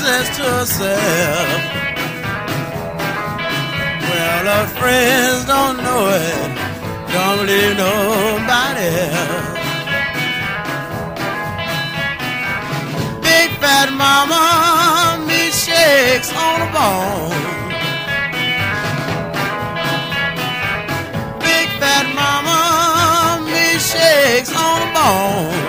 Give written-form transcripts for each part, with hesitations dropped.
says to herself, well, her friends don't know it, don't believe nobody else. Big fat mama milkshakes on a bone. Big fat mama milkshakes on a bone.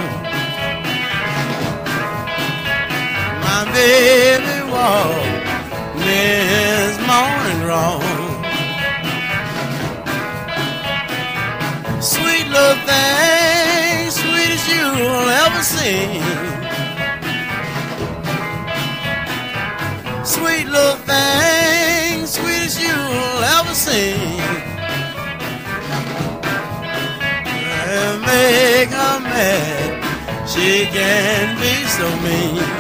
My baby walk this morning wrong. Sweet little thing, sweet as you'll ever see. Sweet little thing, sweet as you'll ever see. Make her mad, she can be so mean.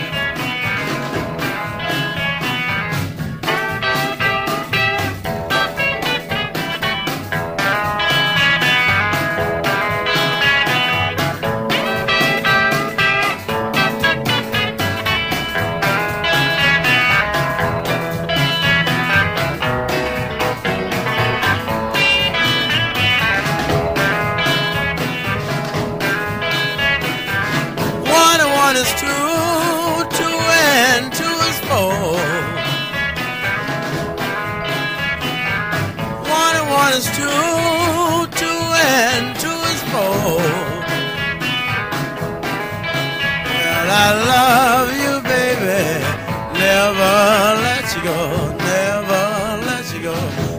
One is two, two and two is four. One is two, two and two is four. Well, I love you, baby, never let you go, never let you go.